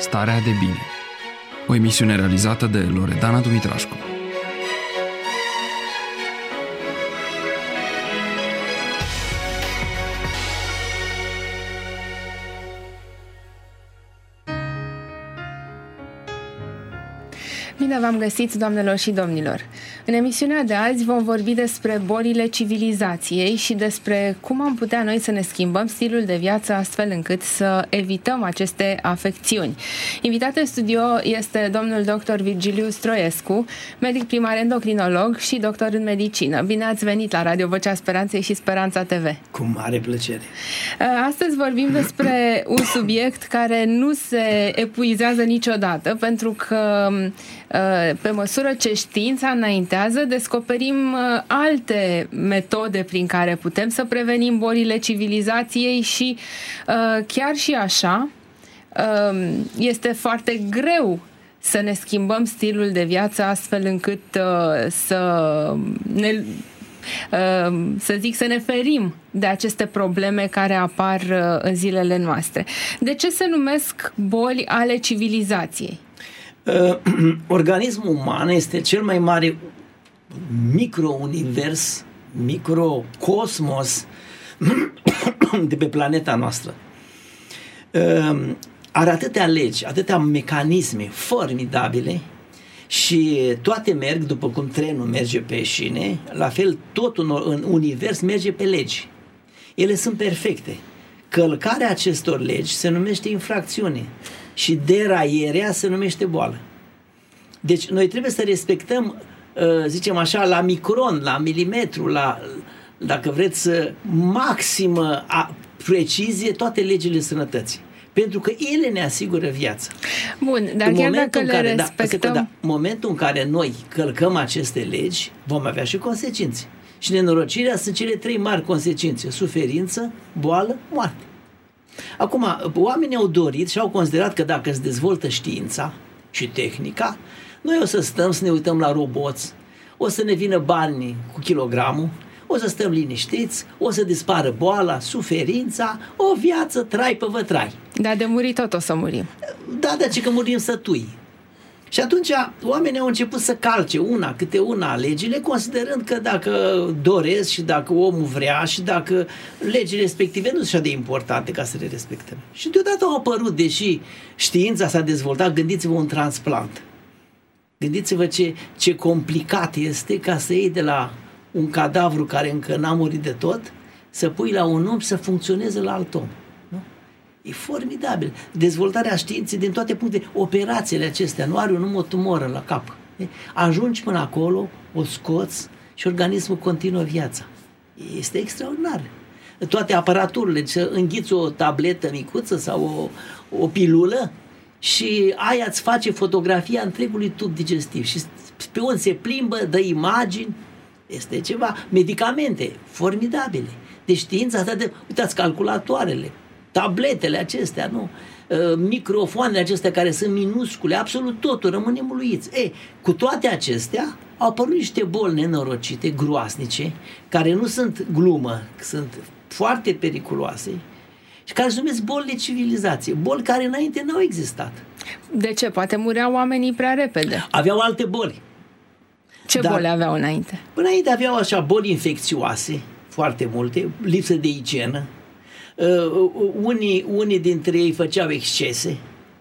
Starea de bine. O emisiune realizată de Loredana Dumitrașcu. Bine v-am găsit, doamnelor și domnilor! În emisiunea de azi vom vorbi despre bolile civilizației și despre cum am putea noi să ne schimbăm stilul de viață astfel încât să evităm aceste afecțiuni. Invitat în studio este domnul dr. Virgiliu Stroiescu, medic primar endocrinolog și doctor în medicină. Bine ați venit la Radio Vocea Speranței și Speranța TV. Cu mare plăcere! Astăzi vorbim despre un subiect care nu se epuizează niciodată, pentru că pe măsură ce știința înaintează, descoperim alte metode prin care putem să prevenim bolile civilizației și chiar și așa este foarte greu să ne schimbăm stilul de viață astfel încât să ne ferim de aceste probleme care apar în zilele noastre. De ce se numesc boli ale civilizației? Organismul uman este cel mai mare microunivers, microcosmos de pe planeta noastră. Are atâtea legi, atâtea mecanisme formidabile și toate merg după cum trenul merge pe șine, la fel tot în univers merge pe legi. Ele sunt perfecte. Călcarea acestor legi se numește infracțiune și deraierea se numește boală. Deci noi trebuie să respectăm, zicem așa, la micron, la milimetru, dacă vreți, maximă precizie toate legile sănătății. Pentru că ele ne asigură viața. Bun, dar chiar dacă le respectăm... În momentul în care noi călcăm aceste legi, vom avea și consecințe. Și nenorocirea sunt cele 3 mari consecințe: suferință, boală, moarte. Acum, oamenii au dorit și au considerat că dacă se dezvoltă știința și tehnica, noi o să stăm să ne uităm la roboți, o să ne vină bani cu kilogramul, o să stăm liniștiți, o să dispară boala, suferința, o viață trai pe vătrai. Dar de murit tot o să murim. Da, dar ce că murim sătui. Și atunci oamenii au început să calce una câte una legile, considerând că dacă doresc și dacă omul vrea și dacă legile respective nu sunt așa de importante ca să le respectăm. Și deodată au apărut, deși știința s-a dezvoltat, gândiți-vă un transplant. Gândiți-vă ce complicat este ca să iei de la un cadavru care încă n-a murit de tot, să pui la un om să funcționeze la alt om. E formidabil. Dezvoltarea științei din toate punctele. Operațiile acestea, nu are un om o tumoră la cap. Ajungi până acolo, o scoți și organismul continuă viața. Este extraordinar. Toate aparaturile, să înghiți o tabletă micuță sau o pilulă și aia îți face fotografia întregului tub digestiv. Și pe unde se plimbă, dă imagini, este ceva. Medicamente formidabile. De știință asta de... Uitați, calculatoarele, tabletele acestea, nu? Microfoanele acestea care sunt minuscule, absolut totul, rămânem uluiți. Cu toate acestea au apărut niște boli nenorocite, groasnice, care nu sunt glumă, sunt foarte periculoase și care se numesc boli de civilizație, boli care înainte n-au existat. De ce? Poate mureau oamenii prea repede. Aveau alte boli. Ce boli aveau înainte? Înainte aveau așa boli infecțioase, foarte multe, lipsă de igienă. Unii dintre ei făceau excese,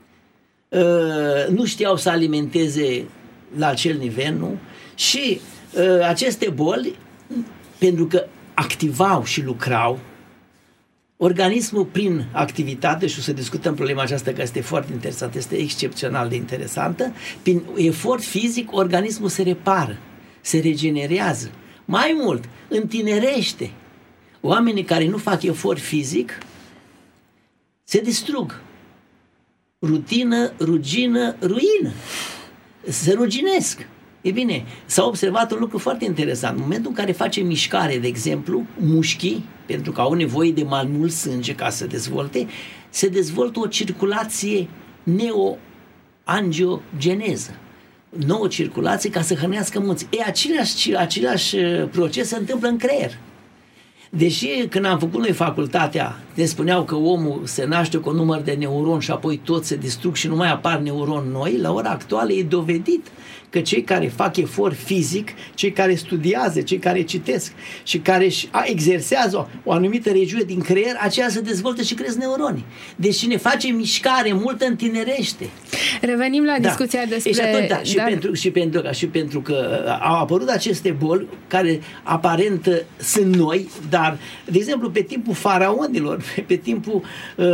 nu știau să alimenteze la acel nivel, nu? Și aceste boli, pentru că activau și lucrau, organismul prin activitate, și o să discutăm problema aceasta că este foarte interesantă, este excepțional de interesantă, prin efort fizic organismul se repară, se regenerează. Mai mult, întinerește. Oamenii care nu fac efort fizic se distrug. Rutină, rugină, ruină. Se ruginesc. E bine, s-a observat un lucru foarte interesant. În momentul în care face mișcare, de exemplu, mușchii, pentru că au nevoie de mai mult sânge ca să se dezvoltă o circulație neoangiogeneză. Nouă circulație ca să hrănească munții. Același proces se întâmplă în creier. Deși când am făcut noi facultatea, ne spuneau că omul se naște cu un număr de neuroni și apoi tot se distrug și nu mai apar neuroni noi, la ora actuală e dovedit că cei care fac efort fizic, cei care studiază, cei care citesc și care exersează o anumită regiune din creier, aceea se dezvoltă și cresc neuroni. Deci cine face mișcare multă întinerește. Revenim la discuția despre... Și pentru că au apărut aceste boli care aparent sunt noi, dar, de exemplu, pe timpul faraonilor, pe timpul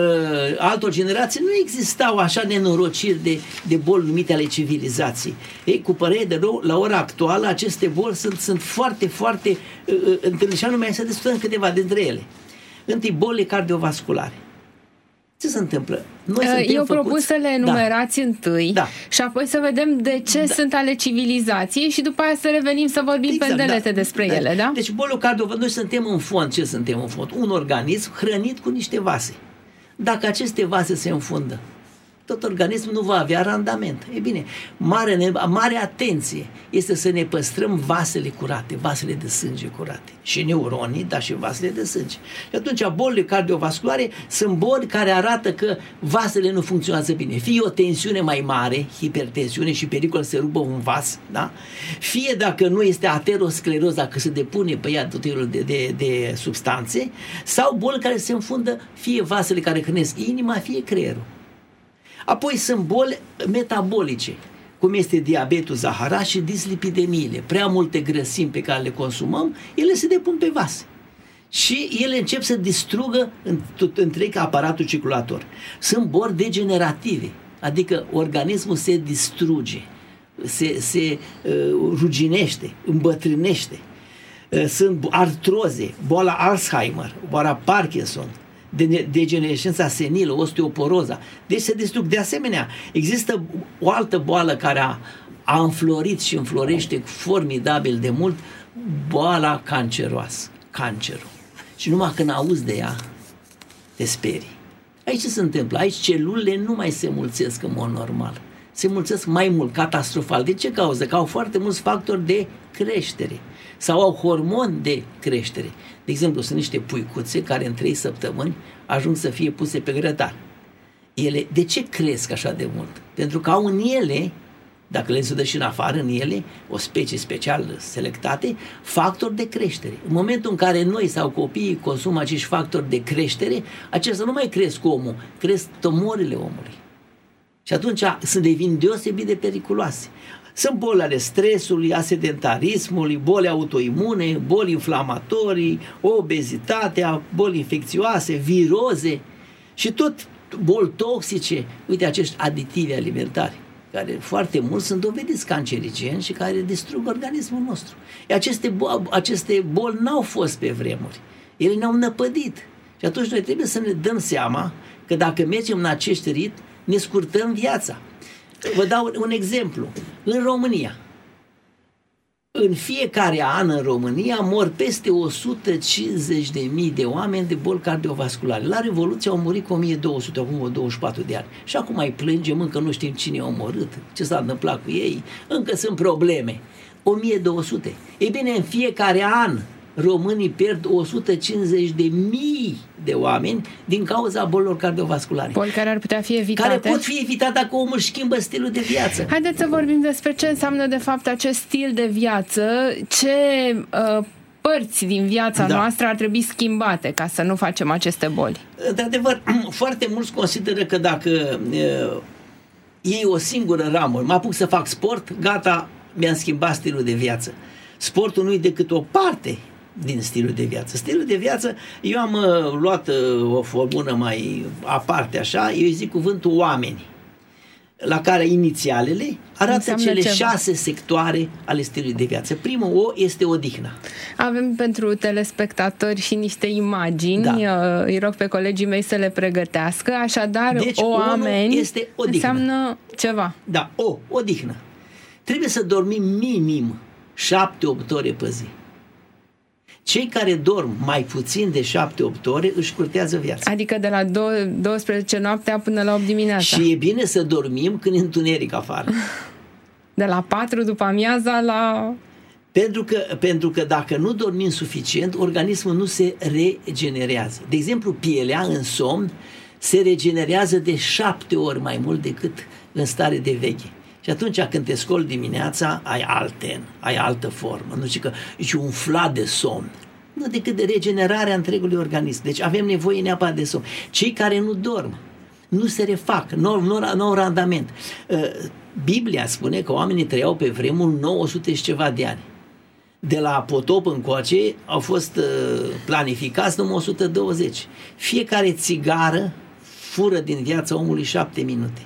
altor generații, nu existau așa nenorociri de boli numite ale civilizației. Ei, cu părere de rău, la ora actuală, aceste boli sunt foarte, foarte întâlnite și anume să discutăm câteva dintre ele. Întâi, bolile cardiovasculare. Ce se întâmplă? Eu propun să le enumerați întâi și apoi să vedem de ce sunt ale civilizației și după aia să revenim să vorbim pendelete despre ele, da? Deci bolul cardiovascular, noi suntem în fond. Ce suntem în fond? Un organism hrănit cu niște vase. Dacă aceste vase se înfundă, tot organismul nu va avea randament. E bine, mare atenție este să ne păstrăm vasele curate, vasele de sânge curate. Și neuronii, dar și vasele de sânge. Și atunci bolile cardiovasculare sunt boli care arată că vasele nu funcționează bine. Fie o tensiune mai mare, hipertensiune și pericol să rupă un vas, da? Fie dacă nu este ateroscleroză, dacă se depune pe ea tot felul de substanțe, sau boli care se înfundă fie vasele care hrănesc inima, fie creierul. Apoi sunt boli metabolice, cum este diabetul zaharat și dislipidemiile. Prea multe grăsimi pe care le consumăm, ele se depun pe vas. Și ele încep să distrugă întreg aparatul circulator. Sunt boli degenerative, adică organismul se distruge, se ruginește, îmbătrânește. Sunt artroze, boala Alzheimer, boala Parkinson, degenerescența senilă, osteoporoza. Deci se distrug. De asemenea, există o altă boală care a înflorit și înflorește formidabil de mult, boala canceroasă, cancerul. Și numai când auzi de ea, te sperii. Aici ce se întâmplă? Aici celulele nu mai se mulțesc în mod normal. Se mulțesc mai mult, catastrofal. De ce cauză? Că au foarte mulți factori de creștere sau au hormoni de creștere. De exemplu, sunt niște puicuțe care în 3 săptămâni ajung să fie puse pe grătar. Ele, de ce cresc așa de mult? Pentru că au în ele, dacă le se și în afară, în ele, o specie special selectate, factori de creștere. În momentul în care noi sau copiii consumă acești factori de creștere, acestea nu mai cresc omul, cresc tumorile omului. Și atunci devin deosebit de periculoase. Sunt boli ale stresului, a sedentarismului, boli autoimune, boli inflamatorii, obezitatea, boli infecțioase, viroze și tot boli toxice. Uite, acești aditivi alimentari, care foarte mulți sunt dovediți cancerigeni și care distrug organismul nostru. Aceste boli n-au fost pe vremuri. Ele ne-au năpădit. Și atunci noi trebuie să ne dăm seama că dacă mergem în acest ritm, ne scurtăm viața. Vă dau un exemplu. În România, în fiecare an în România mor peste 150.000 de oameni de boli cardiovasculare. La Revoluție au murit cu 1200, acum 24 de ani. Și acum mai plângem, încă nu știm cine a omorât, ce s-a întâmplat cu ei, încă sunt probleme. 1200. Ei bine, în fiecare an românii pierd 150.000 de oameni din cauza bolilor cardiovasculare. Boli care ar putea fi evitate. Care pot fi evitate dacă omul își schimbă stilul de viață. Haideți să vorbim despre ce înseamnă de fapt acest stil de viață, ce părți din viața noastră ar trebui schimbate ca să nu facem aceste boli. Într-adevăr, foarte mulți consideră că dacă iei o singură ramură, mă apuc să fac sport, gata, mi-am schimbat stilul de viață. Sportul nu e decât o parte din stilul de viață. Stilul de viață, eu am luat o formulă mai aparte așa, eu îi zic cuvântul oameni, la care inițialele arată înseamnă cele 6 sectoare ale stilului de viață. Primul O este odihna. Avem pentru telespectatori și niște imagini, îi rog pe colegii mei să le pregătească, așadar deci, oameni este înseamnă ceva. Da, odihnă. Trebuie să dormim minim 7-8 ore pe zi. Cei care dorm mai puțin de 7-8 ore își curtează viața. Adică de la 12 noaptea până la 8 dimineața. Și e bine să dormim când e întuneric afară. De la 4 după amiaza la Pentru că dacă nu dormim suficient, organismul nu se regenerează. De exemplu, pielea în somn se regenerează de 7 ori mai mult decât în stare de veche. Și atunci când te scoli dimineața, ai altă formă. Nu știu că ești umflat de somn. Nu decât de regenerarea întregului organism. Deci avem nevoie neapărat de somn. Cei care nu dorm, nu se refac, nu au randament. Biblia spune că oamenii trăiau pe vremuri 900 și ceva de ani. De la potop încoace au fost planificați numai 120. Fiecare țigară fură din viața omului 7 minute.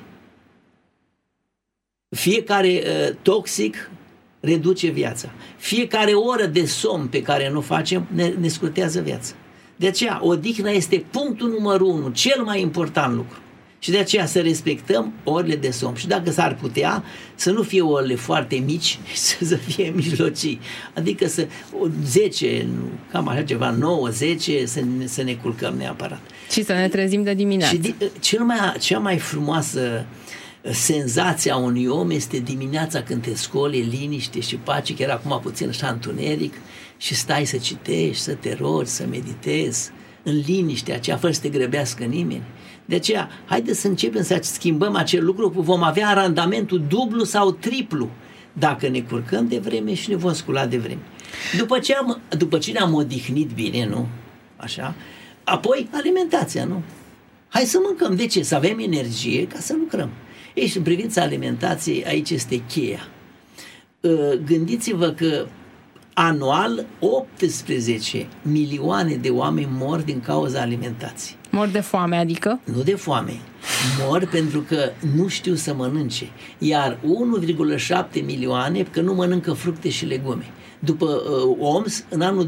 Fiecare toxic reduce viața. Fiecare oră de somn pe care nu facem ne scurtează viața. De aceea, odihna este punctul numărul 1, cel mai important lucru. Și de aceea să respectăm orele de somn. Și dacă s-ar putea, să nu fie orele foarte mici, să fie mijlocii. Adică 10, cam așa ceva, 9, 10, să ne culcăm neapărat. Și să ne trezim de dimineață. Și cea mai frumoasă senzația unui om este dimineața când te scoli, liniște și pace, chiar acum puțin așa întuneric, și stai să citești, să te rogi, să meditezi în liniște aceea, fără să te grăbească nimeni. De aceea, haideți să începem să schimbăm acel lucru, vom avea randamentul dublu sau triplu dacă ne curcăm de vreme și ne vom scula de vreme. După ce ne-am odihnit bine, nu? Așa? Apoi alimentația, nu? Hai să mâncăm. De ce? Să avem energie ca să lucrăm. Ei, și în privința alimentației, aici este cheia. Gândiți-vă că anual 18 milioane de oameni mor din cauza alimentației. Mor de foame, adică? Nu de foame. Mor pentru că nu știu să mănânce. Iar 1,7 milioane că nu mănâncă fructe și legume. După OMS, în anul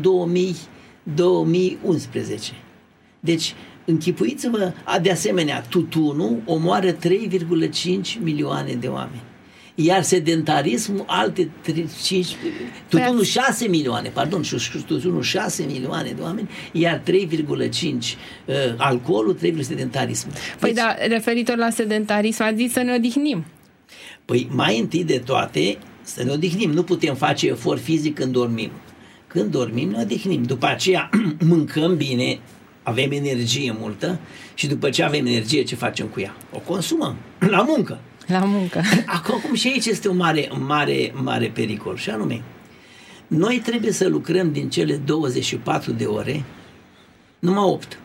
2011. Deci, închipuiți-vă, de asemenea, tutunul omoară 3,5 milioane de oameni. Iar sedentarismul alte tutunul 6 milioane, pardon, tutunul 6 milioane de oameni, iar 3,5 alcoolul, 3,5 sedentarismul. Păi deci, da, referitor la sedentarism, ați zis să ne odihnim. Păi mai întâi de toate să ne odihnim, nu putem face efort fizic când dormim. Când dormim ne odihnim, după aceea mâncăm bine, avem energie multă și după ce avem energie ce facem cu ea? O consumăm, la muncă. La muncă. Acum și aici este un mare pericol, și anume, noi trebuie să lucrăm din cele 24 de ore numai 8.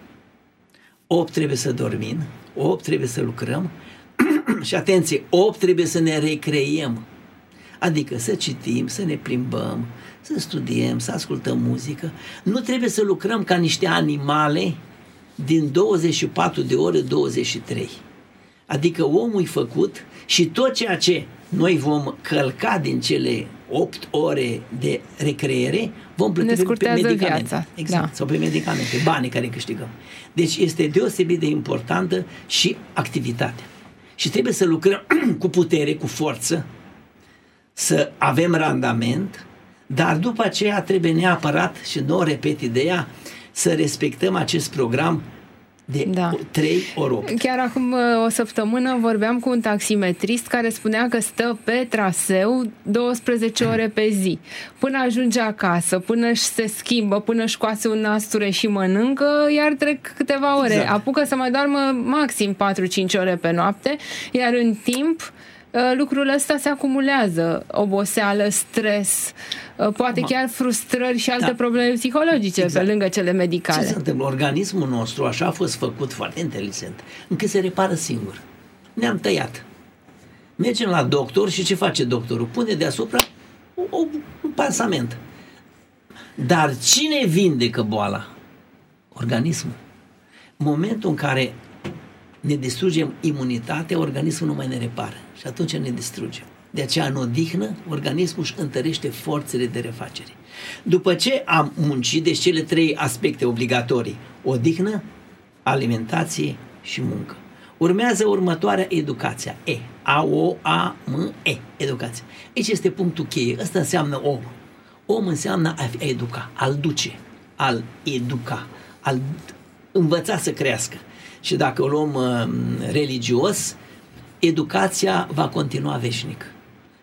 8 trebuie să dormim, 8 trebuie să lucrăm și atenție, 8 trebuie să ne recreiem. Adică să citim, să ne plimbăm, să studiem, să ascultăm muzică. Nu trebuie să lucrăm ca niște animale din 24 de ore 23. Adică omul e făcut și tot ceea ce noi vom călca din cele 8 ore de recreere, vom plăti pe medicamente. Viața. Exact, da. Sau pe medicamente, banii care câștigăm. Deci este deosebit de importantă și activitatea. Și trebuie să lucrăm cu putere, cu forță, să avem randament, dar după aceea trebuie neapărat, și nu o repet ideea, să respectăm acest program de 3 ori 8. Chiar acum o săptămână vorbeam cu un taximetrist care spunea că stă pe traseu 12 ore pe zi. Până ajunge acasă, până își se schimbă, până își coase un nasture și mănâncă, iar trec câteva ore. Exact. Apucă să mai doarmă maxim 4-5 ore pe noapte, iar în timp lucrul ăsta se acumulează, oboseală, stres, poate chiar frustrări și alte probleme psihologice, exact, pe lângă cele medicale. Ce se întâmplă? Organismul nostru așa a fost făcut foarte inteligent, încât se repară singur. Ne-am tăiat. Mergem la doctor și ce face doctorul? Pune deasupra un pansament. Dar cine vindecă boala? Organismul. În momentul în care ne distrugem imunitatea, organismul nu mai ne repară și atunci ne distrugem. De aceea, în odihnă, organismul își întărește forțele de refacere. După ce am muncit, deci cele 3 aspecte obligatorii, odihnă, alimentație și muncă. Urmează următoarea, educația. A-O-A-M-E, educația. Aici este punctul cheie. Ăsta înseamnă om. Om înseamnă a educa, a-l duce, a-l educa, a-l învăța să crească. Și dacă o luăm religios, educația va continua veșnic.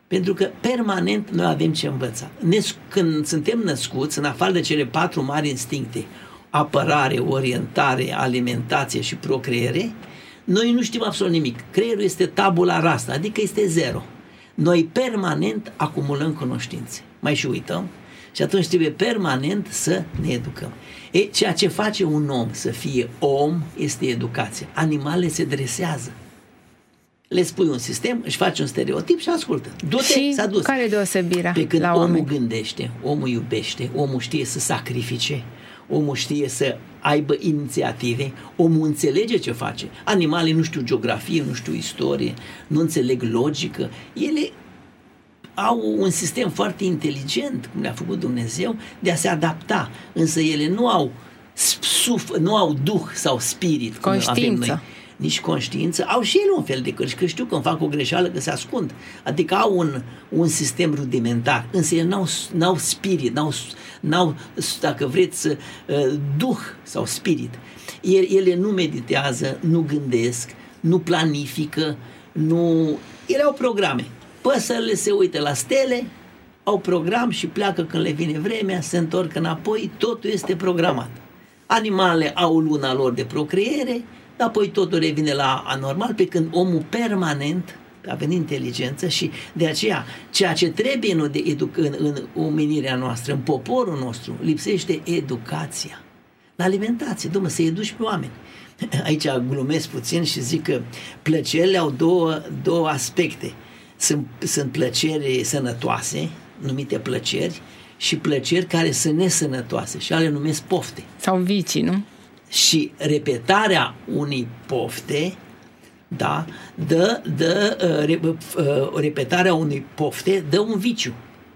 Pentru că permanent noi avem ce învăța. Când suntem născuți, în afară de cele 4 mari instincte, apărare, orientare, alimentație și procreere, noi nu știm absolut nimic. Creierul este tabula rasa, adică este zero. Noi permanent acumulăm cunoștințe. Mai și uităm. Și atunci trebuie permanent să ne educăm. Ceea ce face un om să fie om este educația. Animalele se dresează. Le spui un sistem, își face un stereotip și ascultă. Du-te, și s-a dus. care e deosebirea? Pe când la omul oameni gândește, omul iubește, omul știe să sacrifice, omul știe să aibă inițiative, omul înțelege ce face. Animalele nu știu geografie, nu știu istorie, nu înțeleg logică. Ele au un sistem foarte inteligent, cum le-a făcut Dumnezeu, de a se adapta. Însă ele nu au duh sau spirit, cum avem noi. Nici conștiință. Au și ele un fel de cărți, că știu că îmi fac o greșeală, că se ascund. Adică au un sistem rudimentar, însă ele n-au spirit, n-au, dacă vreți, duh sau spirit. Ele nu meditează, nu gândesc, nu planifică, ele au programe. Păsările se uită la stele, au program și pleacă când le vine vremea, se întorc înapoi, totul este programat. Animalele au luna lor de procreere, apoi totul revine la anormal, pe când omul permanent având inteligență și de aceea ceea ce trebuie în omenirea noastră, în poporul nostru, lipsește educația. La alimentație, să educi pe oameni. Aici glumesc puțin și zic că plăcerile au două aspecte. Sunt plăceri sănătoase, numite plăceri, și plăceri care sunt nesănătoase și ale numesc pofte. Sau vicii, nu? Și repetarea unei pofte, da, repetarea unei pofte dă un viciu.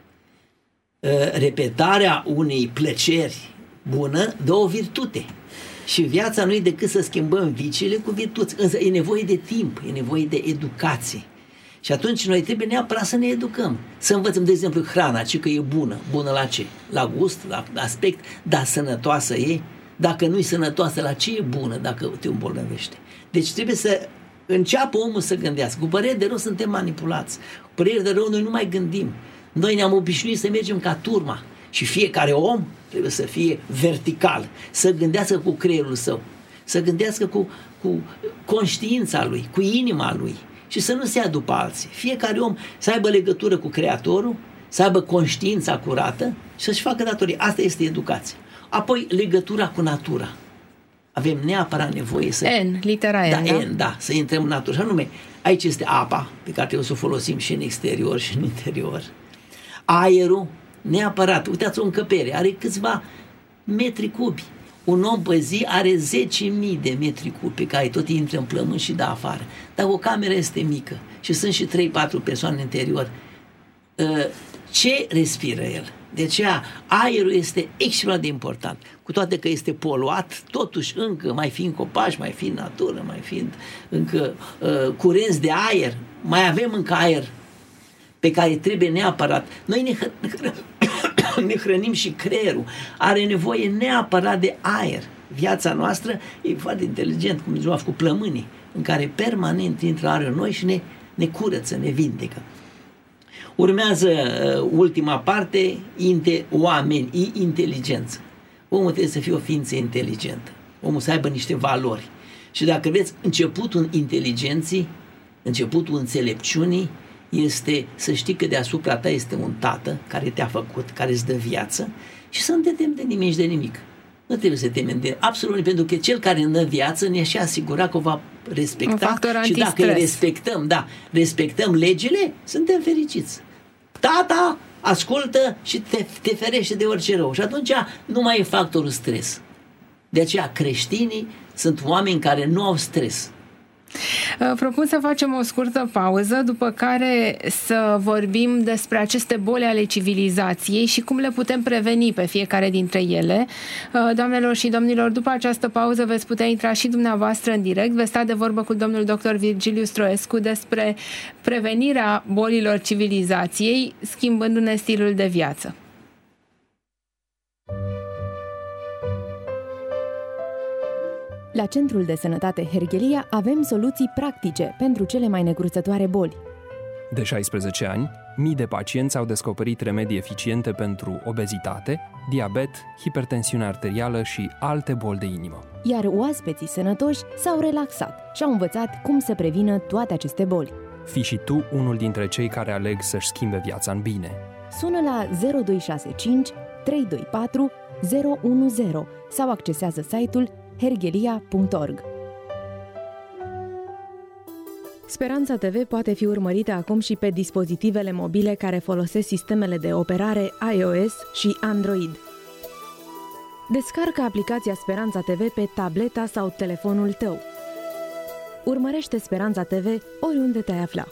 Repetarea unei plăceri bună dă o virtute. Și viața nu e decât să schimbăm viciile cu virtuți. Însă e nevoie de timp, e nevoie de educație. Și atunci noi trebuie neapărat să ne educăm. Să învățăm, de exemplu, hrana, ci că e bună. Bună la ce? La gust, la aspect, dar sănătoasă e. Dacă nu e sănătoasă, la ce e bună dacă te îmbolnăvește? Deci trebuie să înceapă omul să gândească. Cu păreri de rău suntem manipulați. Cu păreri de rău noi nu mai gândim. Noi ne-am obișnuit să mergem ca turma. Și fiecare om trebuie să fie vertical. Să gândească cu creierul său. Să gândească cu conștiința lui, cu inima lui. Și să nu se ia după alții. Fiecare om să aibă legătură cu Creatorul, să aibă conștiința curată și să-și facă datorii. Asta este educația. Apoi legătura cu natura. Avem neapărat nevoie să... litera N, da, să intrăm în natură. Și anume, aici este apa, pe care trebuie să o folosim și în exterior și în interior. Aerul, neapărat. Uitați, o încăpere are câțiva metri cubi. Un om pe zi are 10.000 de metri cubi pe care tot intră în plămâni și dă afară. Dar o cameră este mică și sunt și 3-4 persoane în interior. Ce respiră el? De aceea aerul este extrem de important. Cu toate că este poluat, totuși încă mai fiind copaci, mai fiind natură, mai fiind încă curenți de aer, mai avem încă aer pe care trebuie neapărat. Noi ne hrănim și creierul are nevoie neapărat de aer. Viața noastră e foarte inteligent, cum ziceam, cu plămânii, în care permanent intră aerul noi și ne curăță, ne vindecă. Urmează ultima parte, oameni, inteligență. Omul trebuie să fie o ființă inteligentă. Omul să aibă niște valori. Și dacă vedeți, începutul inteligenței, începutul înțelepciunii, este să știi că deasupra ta este un tată care te-a făcut, care îți dă viață și să nu te temi de nimic și de nimic. Nu trebuie să te temem de absolut nimic, pentru că cel care ne dă viață ne și asigura că o va respecta și dacă îi respectăm legile, suntem fericiți. Tata ascultă și te ferește de orice rău și atunci nu mai e factorul stres. De aceea creștinii sunt oameni care nu au stres. Propun să facem o scurtă pauză, după care să vorbim despre aceste boli ale civilizației și cum le putem preveni pe fiecare dintre ele. Doamnelor și domnilor, după această pauză veți putea intra și dumneavoastră în direct, veți sta de vorbă cu domnul dr. Virgiliu Stroescu despre prevenirea bolilor civilizației, schimbându-ne stilul de viață. La Centrul de Sănătate Herghelia avem soluții practice pentru cele mai necruțătoare boli. De 16 ani, mii de pacienți au descoperit remedii eficiente pentru obezitate, diabet, hipertensiune arterială și alte boli de inimă. Iar oaspeții sănătoși s-au relaxat și au învățat cum să prevină toate aceste boli. Fii și tu unul dintre cei care aleg să-și schimbe viața în bine. Sună la 0265 324 010 sau accesează site-ul hergelia.org. Speranța TV poate fi urmărită acum și pe dispozitivele mobile care folosesc sistemele de operare iOS și Android. Descarcă aplicația Speranța TV pe tableta sau telefonul tău. Urmărește Speranța TV oriunde te-ai afla.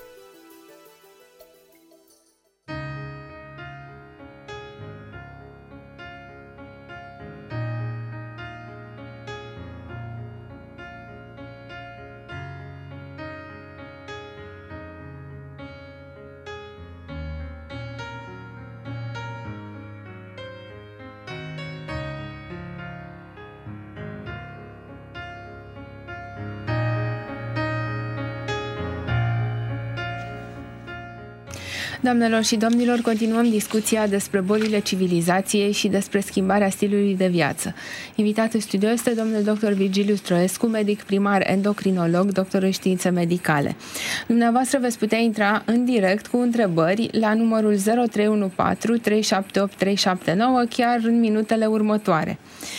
Doamnelor și domnilor, continuăm discuția despre bolile civilizației și despre schimbarea stilului de viață. Invitat în studio este domnul dr. Virgiliu Stroescu, medic primar endocrinolog, doctor în științe medicale. Dumneavoastră veți putea intra în direct cu întrebări la numărul 0314 378 379 chiar în minutele următoare.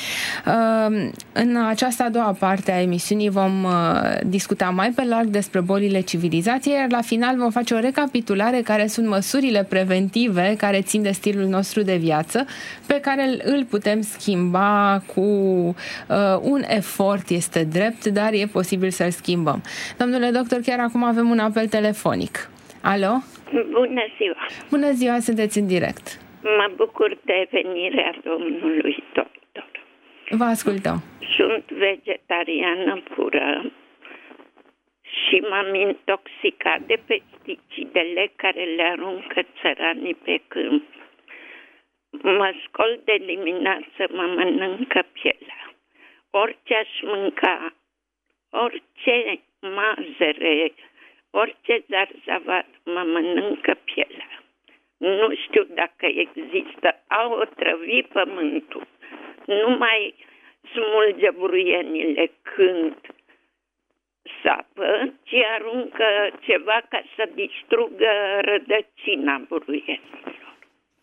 În această a doua parte a emisiunii vom discuta mai pe larg despre bolile civilizației, iar la final vom face o recapitulare care sunt măsurile preventive care țin de stilul nostru de viață, pe care îl putem schimba cu un efort, este drept, dar e posibil să-l schimbăm. Domnule doctor, chiar acum avem un apel telefonic. Alo? Bună ziua! Bună ziua, sunteți în direct. Mă bucur de venirea domnului doctor. Vă ascultăm. Sunt vegetariană pură și m-am intoxicat de pesticidele care le aruncă țăranii pe câmp. Mă scol de dimineață, mă mănâncă pielea. Orice aș mânca, orice mazăre, orice zarzavat, mă mănâncă pielea. Nu știu dacă există, au otrăvit pământul. Nu mai smulge buruienile când sapă, ci aruncă ceva ca să distrugă rădăcina buruienilor.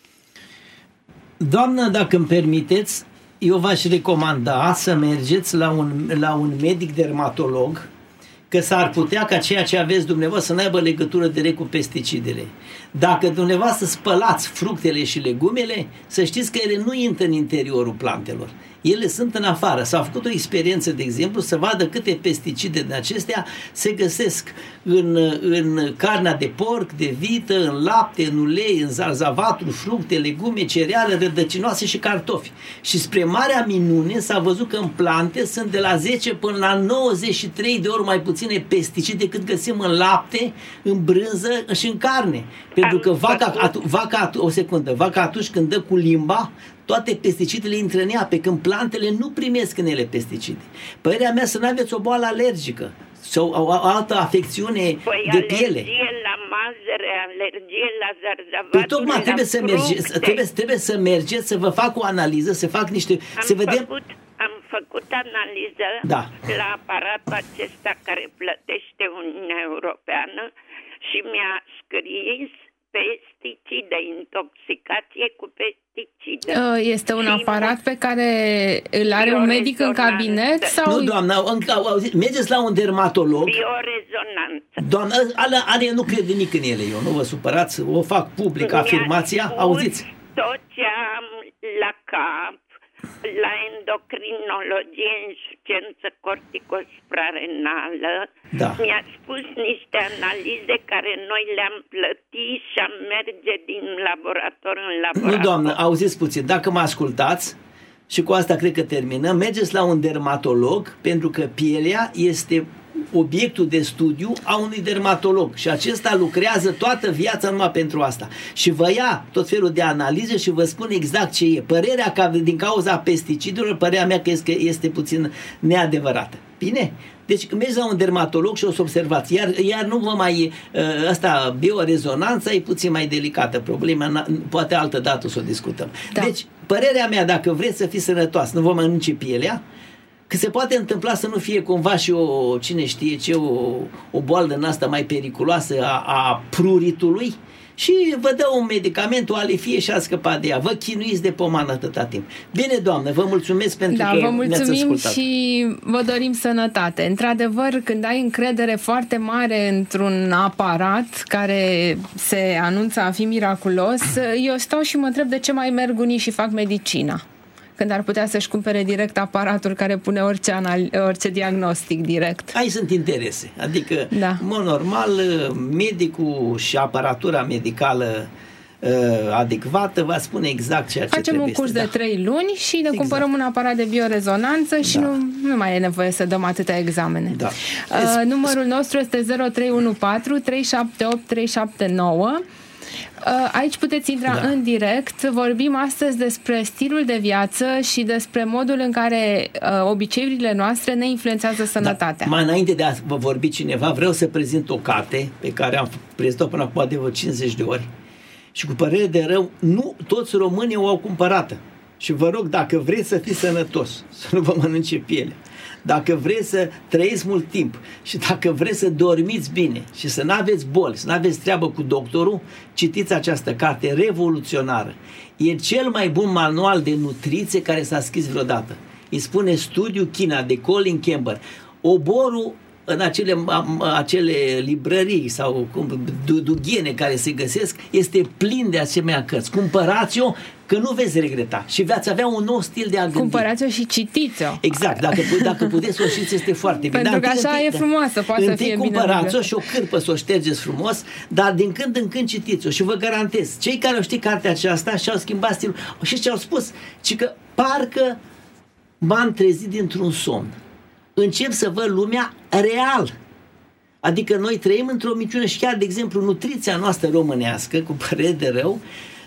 Doamnă, dacă îmi permiteți, eu v-aș recomanda să mergeți la un medic dermatolog, că s-ar putea ca ceea ce aveți dumneavoastră să nu aibă legătură direct cu pesticidele. Dacă dumneavoastră spălați fructele și legumele, să știți că ele nu intră în interiorul plantelor. Ele sunt în afară. S-a făcut o experiență, de exemplu, să vadă câte pesticide din acestea se găsesc în carnea de porc, de vită, în lapte, în ulei, în zarzavatul, fructe, legume, cereale, rădăcinoase și cartofi. Și spre marea minune s-a văzut că în plante sunt de la 10 până la 93 de ori mai puține pesticide decât găsim în lapte, în brânză și în carne. Pentru că vaca atunci când dă cu limba, toate pesticidele intră în ea, pe când plantele nu primesc în ele pesticide. Părerea mea să nu aveți o boală alergică sau o altă afecțiune de piele. Alergie la mazăre, alergie la zarzavat. Păi tocmai trebuie să mergeți, să vă fac o analiză, să fac niște... Am făcut analiză la aparatul acesta care plătește Uniunea Europeană și mi-a scris pesticide, intoxicație cu pesticide. Este un aparat pe care îl are un medic în cabinet? Sau... Nu, doamna, mergeți la un dermatolog. Biorezonanță. Doamna, alea nu crede nici în ele, eu nu vă supărați, o fac public afirmația, auziți. Tot ce am la cap, la endocrinologie, insuficiență corticosuprarenală, mi-a spus niște analize care noi le-am plătit și am merge din laborator în laborator. Nu, doamnă, auziți puțin, dacă mă ascultați, și cu asta cred că terminăm, mergeți la un dermatolog, pentru că pielea este obiectul de studiu a unui dermatolog și acesta lucrează toată viața numai pentru asta. Și vă ia tot felul de analize și vă spune exact ce e. Părerea că din cauza pesticidelor, părerea mea că este puțin neadevărată. Bine? Deci când mergi la un dermatolog și o să observați, iar nu vă mai... Asta, biorezonanța e puțin mai delicată problema, poate altă dată o să o discutăm. Da. Deci, părerea mea, dacă vreți să fiți sănătoasă, nu vă mănânce pielea, că se poate întâmpla să nu fie cumva și cine știe ce, o boală în asta mai periculoasă a pruritului, și vă dă un medicament, o alifie și a scăpat de ea. Vă chinuiți de pomană atâta timp. Bine, doamnă, vă mulțumesc pentru că vă mulțumim ne-ați ascultat. Și vă dorim sănătate. Într-adevăr, când ai încredere foarte mare într-un aparat care se anunță a fi miraculos, eu stau și mă întreb de ce mai merg unii și fac medicina, când ar putea să-și cumpere direct aparatul care pune orice diagnostic direct. Aici sunt interese. Adică, în mod normal, medicul și aparatura medicală adecvată va spune exact ceea ce facem trebuie. Facem un curs de 3 luni și ne cumpărăm un aparat de biorezonanță și nu mai e nevoie să dăm atâtea examene. Da. Numărul nostru este 0314 378 379. Aici puteți intra în direct. Vorbim astăzi despre stilul de viață și despre modul în care obiceiurile noastre ne influențează sănătatea. Mai înainte de a vă vorbi cineva, vreau să prezint o carte pe care am prezentat până acum de vreo 50 de ori și cu părere de rău, nu toți românii o au cumpărată. Și vă rog, dacă vreți să fiți sănătos, să nu vă mănânce pielea, dacă vreți să trăiți mult timp și dacă vreți să dormiți bine și să nu aveți boli, să nu aveți treabă cu doctorul, citiți această carte revoluționară. E cel mai bun manual de nutriție care s-a scris vreodată. Îi spune Studiul China de Colin Campbell. Oborul în acele librării sau dughiene care se găsesc este plin de asemenea cărți. Cumpărați-o că nu veți regreta și veți avea un nou stil de a gândi. Cumpărați-o și citiți-o. Exact, dacă puteți să o știți este foarte bine. Pentru că așa e frumoasă, poate să fie bine. Cumpărați-o și o cârpă să o ștergeți frumos, dar din când în când citiți-o și vă garantez, cei care au știut cartea aceasta și-au schimbat stilul și ce au spus, ci că parcă m-am trezit dintr-un somn. Încep să văd lumea real. Adică noi trăim într-o minciună și chiar, de exemplu, nutriția noastră românească, cu părere de rău,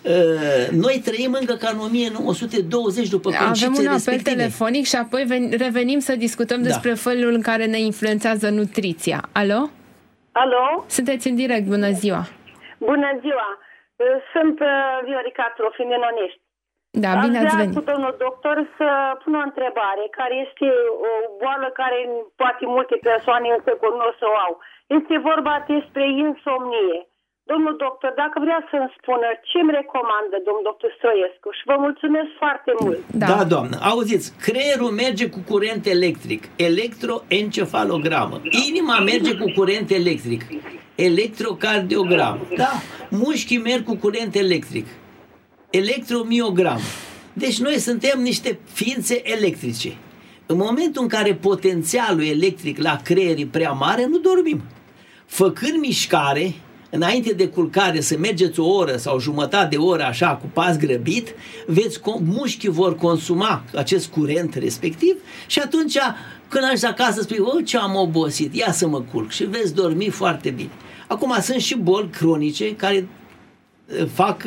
noi trăim încă ca în 1920 după concepție respective. Avem un apel respective. telefonic și apoi revenim să discutăm despre felul în care ne influențează nutriția. Alo? Alo? Sunteți în direct, bună ziua! Bună ziua! Sunt Viorica Trofim din Onești. Da, bine ați venit. cu domnul doctor să pun o întrebare, care este o boală care poate multe persoane în secolul nostru o au. Este vorba despre insomnie. Domnul doctor, dacă vrea să-mi spună ce îmi recomandă domnul doctor Stroiescu și vă mulțumesc foarte mult. Da, doamnă, auziți, creierul merge cu curent electric, electroencefalogramă, inima merge cu curent electric, electrocardiogramă, da, mușchii merg cu curent electric, electromiogramă. Deci noi suntem niște ființe electrice. În momentul în care potențialul electric la creier e prea mare, nu dormim. Făcând mișcare, înainte de culcare, să mergeți o oră sau jumătate de oră așa cu pas grăbit, mușchii vor consuma acest curent respectiv și atunci când ajungi acasă spui, ce am obosit, ia să mă culc și veți dormi foarte bine. Acum sunt și boli cronice care fac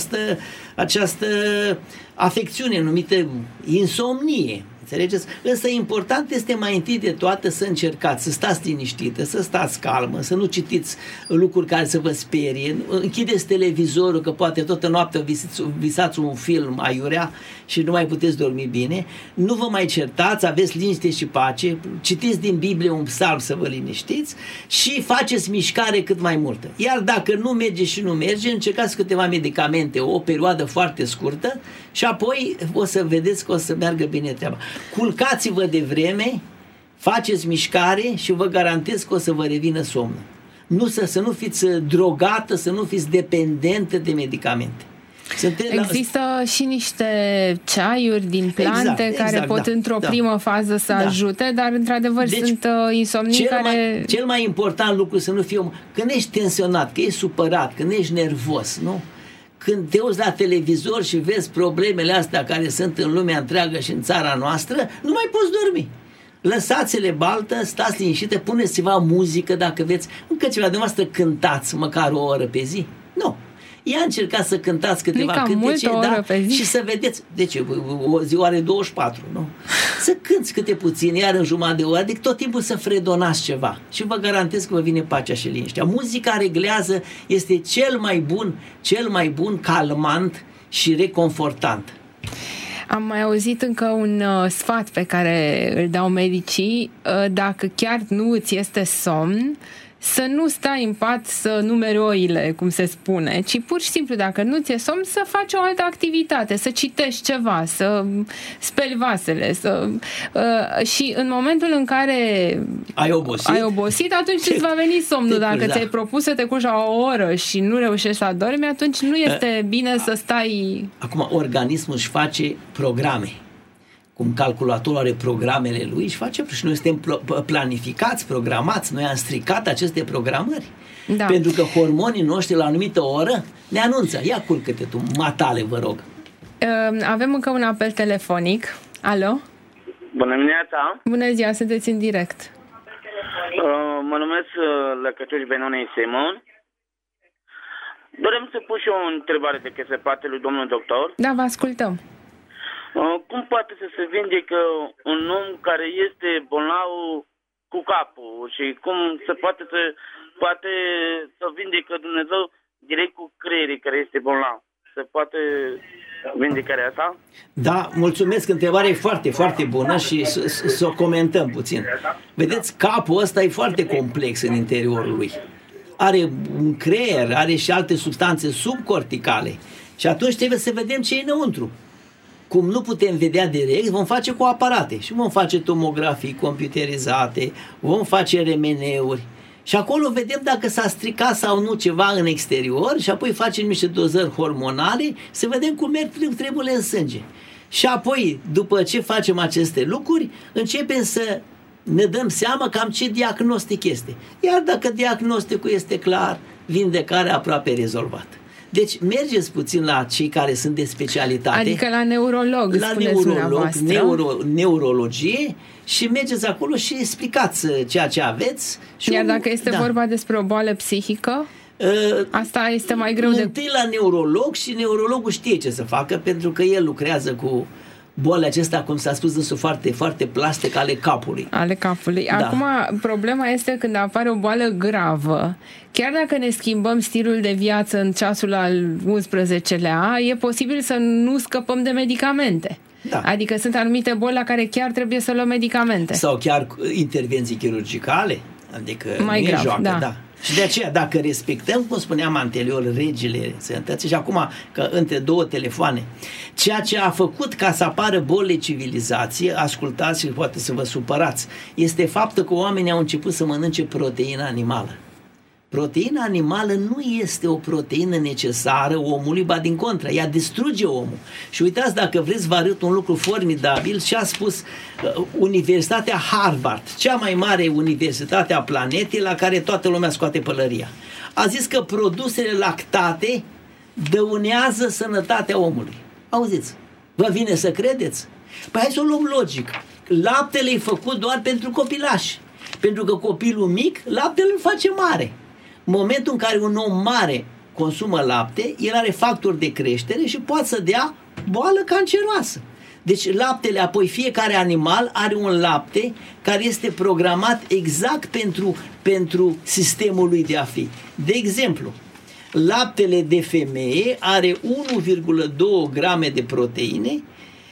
această afecțiune numită insomnie. Înțelegeți? Însă important este mai întâi de toate să încercați să stați liniștită, să stați calmă, să nu citiți lucruri care să vă sperie. Închideți televizorul, că poate toată noaptea visați un film aiurea și nu mai puteți dormi bine. Nu vă mai certați, aveți liniște și pace, citiți din Biblie un psalm să vă liniștiți și faceți mișcare cât mai multă. Iar dacă nu merge și nu merge, încercați câteva medicamente, o perioadă foarte scurtă și apoi o să vedeți că o să meargă bine treaba. Culcați-vă de vreme, faceți mișcare și vă garantez că o să vă revină somnul. Să nu fiți drogată, să nu fiți dependentă de medicamente. Există și niște ceaiuri din plante care pot într-o primă fază să ajute, dar într-adevăr sunt insomnii care... Cel mai important lucru să nu fie... Când ești tensionat, că ești supărat, când ești nervos, nu? Când te uiți la televizor și vezi problemele astea care sunt în lumea întreagă și în țara noastră, nu mai poți dormi. Lăsați-le baltă, stați liniștite, puneți ceva muzică dacă veți, încă ceva de voastră, cântați măcar o oră pe zi. Nu. Ia încercați să cântați câteva cântece, și să vedeți. Deci o zi are 24, nu? Să cânți câte puțin, iar în jumătate de oră, adică tot timpul să fredonați ceva. Și vă garantez că vă vine pacea și liniștea. Muzica reglează, este cel mai bun calmant și reconfortant. Am mai auzit încă un sfat pe care îl dau medicii: dacă chiar nu îți este somn, să nu stai în pat să numeri oile, cum se spune, ci pur și simplu, dacă nu ți-e somn, să faci o altă activitate, să citești ceva, să speli vasele, și în momentul în care ai obosit, atunci îți va veni somnul. Dacă ți-ai propus să te culci la o oră și nu reușești să adormi, atunci nu este bine să stai... Acum, organismul își face programe. Cum calculatorul are programele lui, și face, și noi suntem planificați, programați, noi am stricat aceste programări. Da. Pentru că hormonii noștri la o anumită oră ne anunță. Ia culcă-te tu, matale, vă rog. Avem încă un apel telefonic. Alo? Bună dimineața! Bună ziua, sunteți în direct. Mă numesc Lăcătuș Benonei Simon. Dorem să pun și o întrebare de că se poate lui domnul doctor. Da, vă ascultăm. Cum poate să se vindecă un om care este bolnav cu capul și cum se poate să vindecă Dumnezeu direct cu creierii care este bolnav? Se poate vindecarea asta? Da, mulțumesc, întrebarea e foarte, foarte bună și să o comentăm puțin. Vedeți, capul ăsta e foarte complex în interiorul lui. Are un creier, are și alte substanțe subcorticale și atunci trebuie să vedem ce e înăuntru. Cum nu putem vedea direct, vom face cu aparate și vom face tomografii computerizate, vom face RMN-uri și acolo vedem dacă s-a stricat sau nu ceva în exterior și apoi facem niște dozări hormonale să vedem cum merg treburile în sânge. Și apoi, după ce facem aceste lucruri, începem să ne dăm seama cam ce diagnostic este. Iar dacă diagnosticul este clar, vindecarea aproape rezolvată. Deci mergeți puțin la cei care sunt de specialitate. Adică la neurolog, la neurologie, și mergeți acolo și explicați ceea ce aveți. Și iar dacă este vorba despre o boală psihică, asta este mai greu întâi la neurolog, și neurologul știe ce să facă, pentru că el lucrează cu bolile acestea, cum s-a spus, sunt foarte, foarte plastice ale capului. Ale capului. Da. Acum, problema este când apare o boală gravă. Chiar dacă ne schimbăm stilul de viață în ceasul al 11-lea, e posibil să nu scăpăm de medicamente. Da. Adică sunt anumite boli la care chiar trebuie să luăm medicamente. Sau chiar intervenții chirurgicale. Adică mai nu grav, e joacă, da. Și de aceea, dacă respectăm, cum spuneam anterior, regile sănătății, și acum că între două telefoane, ceea ce a făcut ca să apară bolile civilizație, ascultați și poate să vă supărați, este faptul că oamenii au început să mănânce proteină animală. Proteina animală nu este o proteină necesară omului, ba din contră, ea distruge omul. Și uitați, dacă vreți, vă arăt un lucru formidabil, ce a spus Universitatea Harvard, cea mai mare universitate a planetei, la care toată lumea scoate pălăria. A zis că produsele lactate dăunează sănătatea omului. Auziți? Vă vine să credeți? Păi hai să o luăm logic. Laptele e făcut doar pentru copilași. Pentru că copilul mic, laptele îl face mare. În momentul în care un om mare consumă lapte, el are factori de creștere și poate să dea boală canceroasă. Deci laptele, apoi fiecare animal are un lapte care este programat exact pentru sistemul lui de a fi. De exemplu, laptele de femeie are 1,2 grame de proteine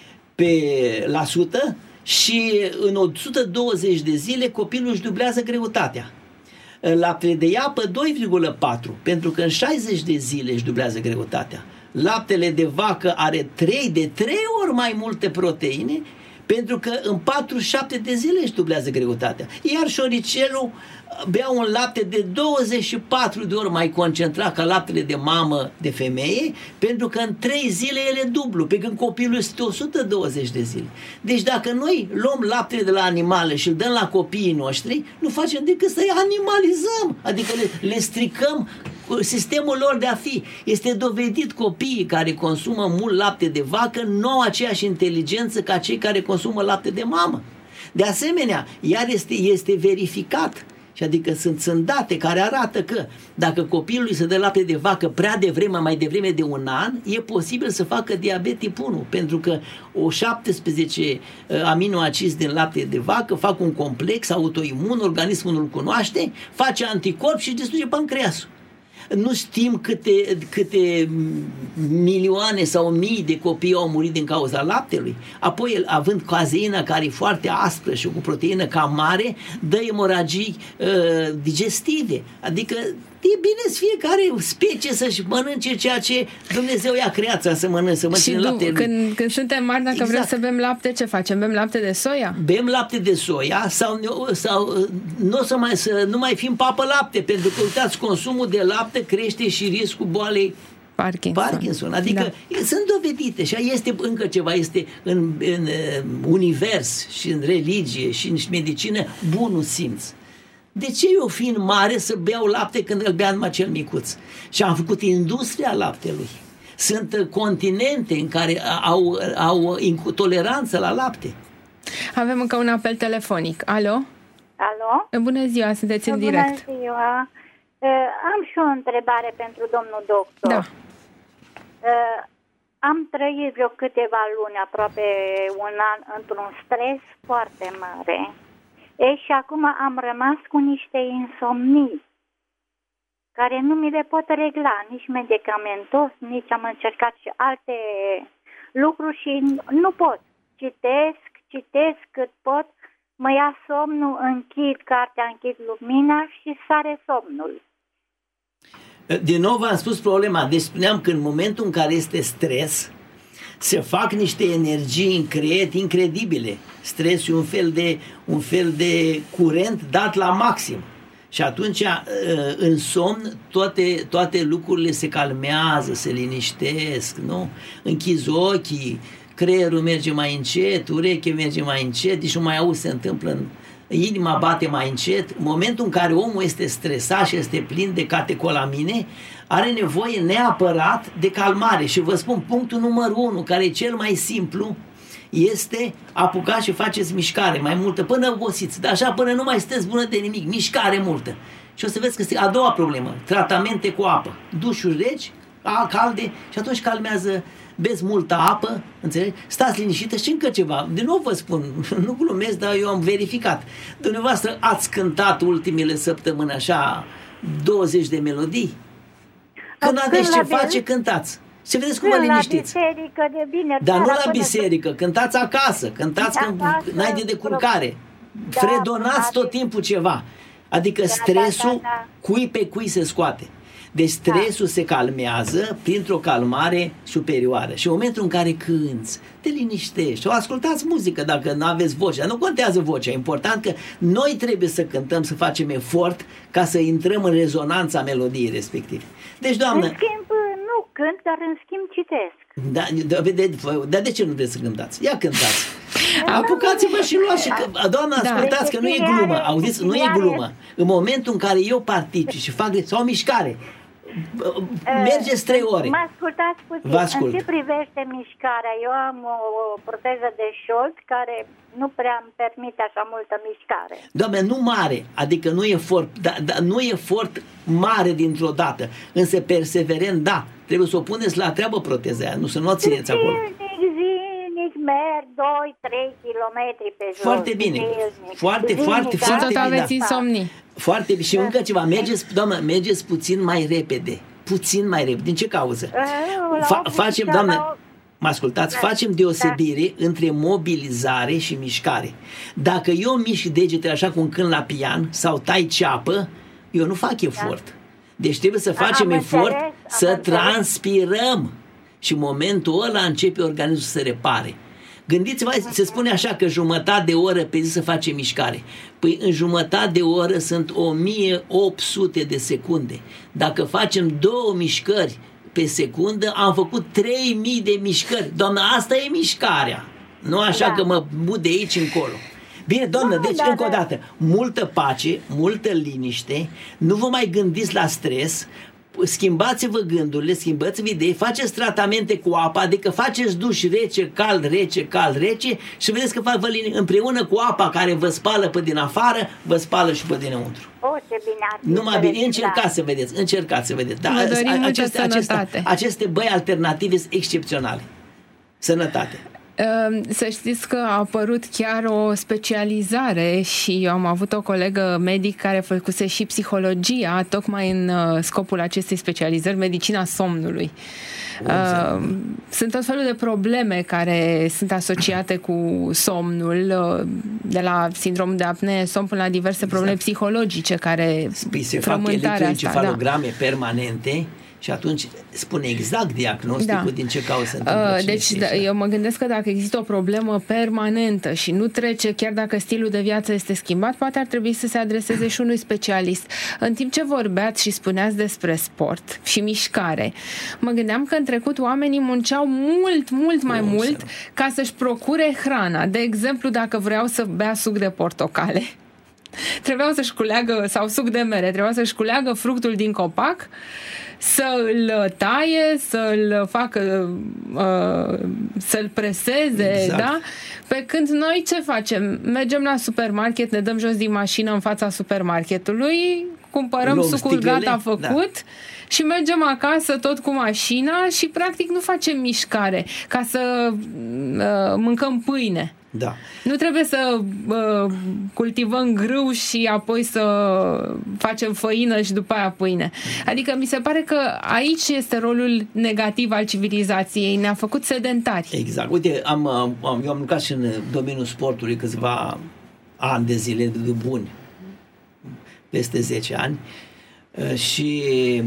la 100 și în 120 de zile copilul își dublează greutatea. Laptele de iapă 2,4, pentru că în 60 de zile își dublează greutatea. Laptele de vacă are de 3 ori mai multe proteine, pentru că în 47 de zile își dublează greutatea. Iar șoricelul bea un lapte de 24 de ori mai concentrat ca laptele de mamă de femeie, pentru că în 3 zile ele dublu, pe când copilul este 120 de zile. Deci dacă noi luăm laptele de la animale și îl dăm la copiii noștri, nu facem decât să-i animalizăm, adică le stricăm sistemul lor de a fi. Este dovedit, copiii care consumă mult lapte de vacă nu au aceeași inteligență ca cei care consumă lapte de mamă. De asemenea, iar este verificat. Și adică sunt date care arată că dacă copilului se dă lapte de vacă prea devreme, mai devreme de 1 an, e posibil să facă diabet tip 1, pentru că o 17 aminoacizi din lapte de vacă fac un complex autoimun, organismul nu-l cunoaște, face anticorp și distruge pancreasul. Nu știm câte milioane sau mii de copii au murit din cauza laptelui. Apoi, având cazeina care e foarte aspră și cu proteină cam mare, dă emoragii digestive. Adică e bine fiecare specie să-și mănânce ceea ce Dumnezeu i-a creat să mănânce lapte. Când suntem mari, dacă vrem să bem lapte, ce facem? Bem lapte de soia? Bem lapte de soia sau nu mai fim papă lapte, pentru că, uitați, consumul de lapte crește și riscul boalei Parkinson. Adică sunt dovedite și este încă ceva, este în univers și în religie și în medicină bunul simț. De ce eu, fiind mare, să beau lapte când îl beam numai cel micuț? Și am făcut industria laptelui. Sunt continente în care au toleranță la lapte. Avem încă un apel telefonic. Alo? Alo? Bună ziua, sunteți în direct. Bună ziua. Am și o întrebare pentru domnul doctor. Da. Am trăit vreo câteva luni, aproape 1 an, într-un stres foarte mare. Și acum am rămas cu niște insomnii care nu mi le pot regla, nici medicamentos, nici am încercat și alte lucruri și nu pot. Citesc cât pot, mă ia somnul, închid cartea, închid lumina și sare somnul. Din nou v-am spus problema. Deci spuneam că în momentul în care este stres, se fac niște energii în creier incredibile. Stresul e un fel de curent dat la maxim. Și atunci, în somn, toate lucrurile se calmează, se liniștesc, nu? Închizi ochii, creierul merge mai încet, urechea merge mai încet, deci nu mai auzi, se întâmplă, inima bate mai încet. În momentul în care omul este stresat și este plin de catecolamine, are nevoie neapărat de calmare. Și vă spun, punctul numărul 1, care e cel mai simplu, este apucați și faceți mișcare mai multă, până obosiți, dar așa până nu mai sunteți bună de nimic, mișcare multă. Și o să vezi că este a doua problemă, tratamente cu apă, dușuri reci, calde, și atunci calmează, beți multă apă, înțelegi? Stați liniștită. Și încă ceva, din nou vă spun, nu glumesc, dar eu am verificat. Dumneavoastră ați cântat ultimele săptămâni așa 20 de melodii? Când aveți ce face, cântați. Și vedeți cum vă liniștiți. La biserică, de bine. Dar nu la biserică, cântați acasă, cântați când înainte de culcare. Fredonați tot timpul ceva. Adică stresul cui pe cui se scoate. Deci stresul se calmează printr-o calmare superioară. Și în momentul în care cânți, te liniștești. O ascultați muzică dacă nu aveți voce. Dar nu contează vocea. E important că noi trebuie să cântăm, să facem efort ca să intrăm în rezonanța melodiei respective. Deci, doamnă... În schimb, nu cânt, dar în schimb citesc. Dar de ce nu vreți să cântați? Ia cântați. Apucați-vă și luați și... Doamna, ascultați că nu e glumă. Auziți? Nu e glumă. În momentul în eu particip și fac sau mișcare, mergeți 3 ore. Mă ascultați puțin. Vă ascult. În ce privește mișcarea, eu am o proteză de șold care nu prea îmi permite așa multă mișcare. Doamne, nu mare, adică nu nu e efort mare dintr-o dată, însă perseverent, da, trebuie să o puneți la treabă proteza aia, nu să nu o țineți acolo. Zilnic merg 2-3 kilometri pe jos. Foarte bine, foarte tot bine. aveți insomnii. Foarte bine. Și încă ceva, mergeți puțin mai repede. Puțin mai repede. Din ce cauză? Facem, doamnă, mă ascultați, facem deosebire între mobilizare și mișcare. Dacă eu mișc degetele așa cum cânt la pian sau tai ceapă, eu nu fac efort. Deci trebuie să facem efort să transpirăm. Și în momentul ăla începe organismul să se repare. Gândiți-vă, se spune așa că jumătate de oră pe zi să face mișcare. Păi în jumătate de oră sunt 1800 de secunde. Dacă facem 2 mișcări pe secundă, am făcut 3000 de mișcări. Doamnă, asta e mișcarea. Nu așa că mă mut de aici încolo. Bine, doamnă, deci încă o dată, multă pace, multă liniște, nu vă mai gândiți la stres, schimbați-vă gândurile, schimbați-vă idei, faceți tratamente cu apă, adică faceți duș rece, cald, rece și vedeți că împreună cu apa care vă spală pe din afară, vă spală și pe dinăuntru. Ce bine ar fi. Numai bine, încercați să vedeți. Da, aceste băi alternative sunt excepționale. Sănătate. Să știți că a apărut chiar o specializare și eu am avut o colegă medic care făcuse și psihologia tocmai în scopul acestei specializări, medicina somnului. Sunt tot felul de probleme care sunt asociate cu somnul, de la sindromul de apnee, somn până la diverse probleme psihologice care se fac electroencefalograme permanente. Și atunci spune exact diagnosticul din ce cauză se întâmplă. Deci eu mă gândesc că dacă există o problemă permanentă și nu trece, chiar dacă stilul de viață este schimbat, poate ar trebui să se adreseze și unui specialist. În timp ce vorbeați și spuneați despre sport și mișcare, mă gândeam că în trecut oamenii munceau mult mai mult ca să-și procure hrana. De exemplu, dacă vreau să bea suc de portocale, trebuiau să-și culeagă, sau suc de mere, trebuiau să-și culeagă fructul din copac, să-l taie, să-l facă, să-l preseze, exact. Da? Pe când noi ce facem? Mergem la supermarket, ne dăm jos din mașină în fața supermarketului, cumpărăm sucul gata făcut, și mergem acasă tot cu mașina și practic nu facem mișcare ca să mâncăm pâine. Da. Nu trebuie să cultivăm grâu și apoi să facem făină și după aia pâine. Adică mi se pare că aici este rolul negativ al civilizației. Ne-a făcut sedentari. Exact. Uite, eu am lucrat și în domeniul sportului câțiva ani de zile buni, peste 10 ani, și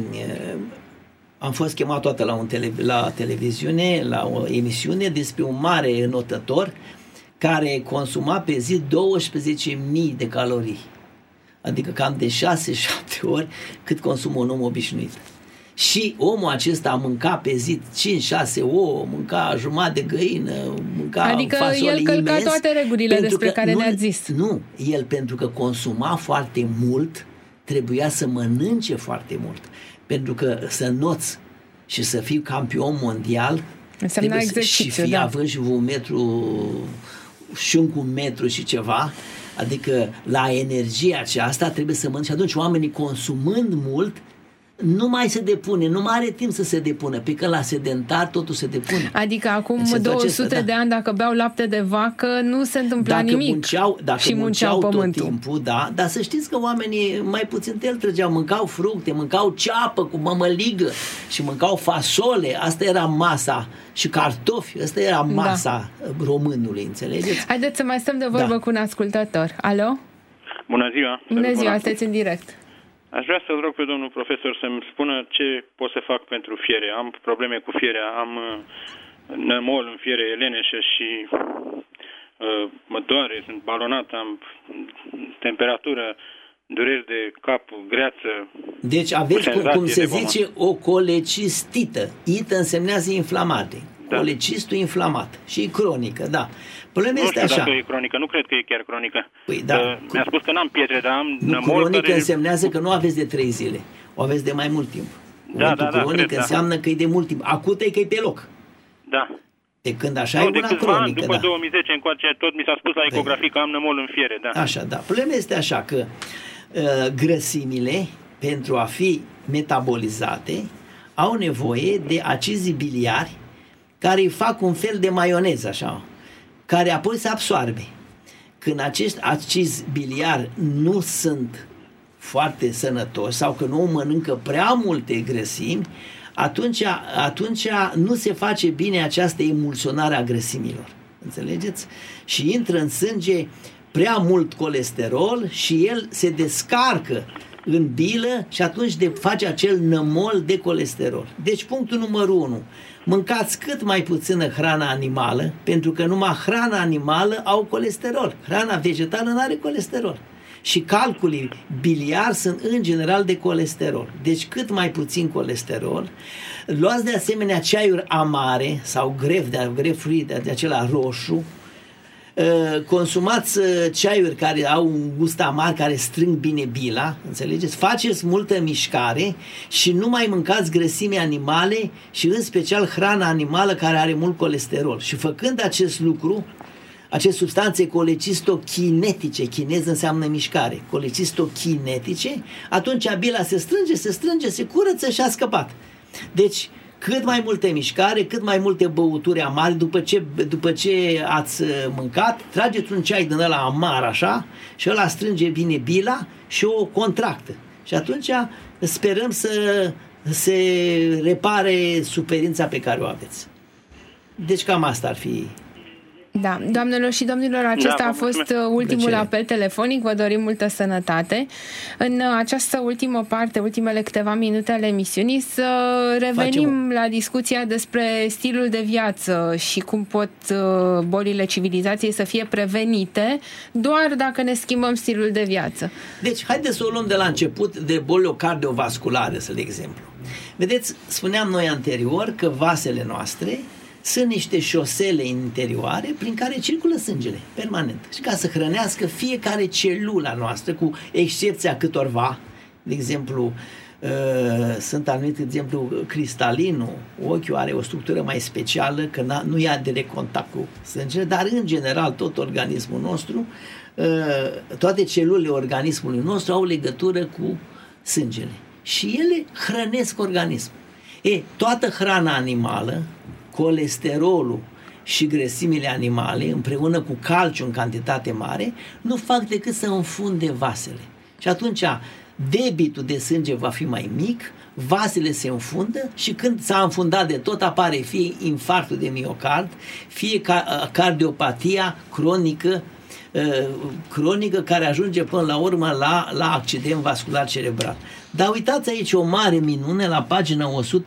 am fost chemat toată la televiziune, la o emisiune despre un mare înotător care consuma pe zi 12.000 de calorii. Adică cam de 6-7 ori cât consumă un om obișnuit. Și omul acesta mânca pe zi 5-6 ouă, mânca jumătate de găină, mânca adică fasole el călca imens, toate regulile despre care ne-ați zis. Nu, el pentru că consuma foarte mult, trebuia să mănânce foarte mult. Pentru că să înnoți și să fii campion mondial, înseamnă exercițiu, și având și un metru și un metru și ceva, adică la energia aceasta trebuie să mănânci. Și atunci oamenii consumând mult nu mai se depune, nu mai are timp să se depună, pe că la sedentar totul se depune. Adică acum 200 de ani dacă beau lapte de vacă nu se întâmpla nimic. Dacă munceau tot timpul, da, dar să știți că oamenii mai puțin te trăgeau, mâncau fructe, mâncau ceapă cu mămăligă și mâncau fasole, asta era masa, și cartofi, asta era masa românului, înțelegeți? Haideți să mai stăm de vorbă cu un ascultător. Alo? Bună ziua! Bună ziua, sunteți în direct. Aș vrea să-l rog pe domnul profesor să-mi spună ce pot să fac pentru fiere. Am probleme cu fierea, am nămol în fiere leneșă și mă doare, sunt balonat, am temperatură, dureri de cap, greață. Deci aveți, cum se zice, o colecistită. Ită însemnează inflamate. Da. Colecistul inflamat. Și cronică, da. Problema este așa. Dacă e cronică, nu cred că e chiar cronică. Păi, da. Mi-a spus că n-am pietre, dar am nămol. Cronică însemnează că nu aveți de 3 zile. O aveți de mai mult timp. Cronică înseamnă că e de mult timp. Acută e că e pe loc. Da. De când așa e una cronică. După 2010 încoace, tot mi s-a spus la ecografie că am nămol în fiere. Da. Așa, da. Problema este așa că grăsimile, pentru a fi metabolizate, au nevoie de acizi biliari care îi fac un fel de maioneză, așa, care apoi se absoarbe. Când acești acizi biliari nu sunt foarte sănătoși sau că nu mănâncă prea multe grăsimi, atunci nu se face bine această emulsionare a grăsimilor. Înțelegeți? Și intră în sânge prea mult colesterol și el se descarcă în bilă și atunci face acel nămol de colesterol. Deci punctul numărul 1. Mâncați cât mai puțină hrana animală, pentru că numai hrana animală au colesterol. Hrana vegetală nu are colesterol. Și calculii biliari sunt în general de colesterol. Deci cât mai puțin colesterol. Luați de asemenea ceaiuri amare sau grefuri de acela roșu. consumați ceaiuri care au un gust amar, care strâng bine bila, înțelegeți? Faceți multă mișcare și nu mai mâncați grăsimi animale și în special hrana animală care are mult colesterol. Și făcând acest lucru, aceste substanțe colecistokinetice, chinez înseamnă mișcare, colecistokinetice, atunci bila se strânge, se curăță și a scăpat. Deci, cât mai multe mișcare, cât mai multe băuturi amare, după ce ați mâncat, trageți un ceai din ăla amar așa și ăla strânge bine bila și o contractă. Și atunci sperăm să se repare suferința pe care o aveți. Deci cam asta ar fi. Da, doamnelor și domnilor, acesta a fost ultimul apel telefonic. Vă dorim multă sănătate. În această ultimă parte, ultimele câteva minute ale emisiunii, să revenim la discuția despre stilul de viață și cum pot bolile civilizației să fie prevenite doar dacă ne schimbăm stilul de viață. Deci, haideți să o luăm de la început de bolile cardiovasculare, de exemplu. Vedeți, spuneam noi anterior că vasele noastre sunt niște șosele interioare prin care circulă sângele permanent. Și ca să hrănească fiecare celula noastră, cu excepția câtorva, de exemplu, sunt anumite, de exemplu, cristalinul, ochiul are o structură mai specială, că nu ia direct contact cu sângele, dar în general tot organismul nostru, toate celulele organismului nostru au legătură cu sângele. Și ele hrănesc organismul. Toată hrana animală, colesterolul și grăsimile animale, împreună cu calciu în cantitate mare, nu fac decât să înfunde vasele. Și atunci debitul de sânge va fi mai mic, vasele se înfundă și când s-a înfundat de tot apare fie infarctul de miocard, fie cardiopatia cronică care ajunge până la urmă la accident vascular cerebral. Dar uitați aici o mare minune la pagina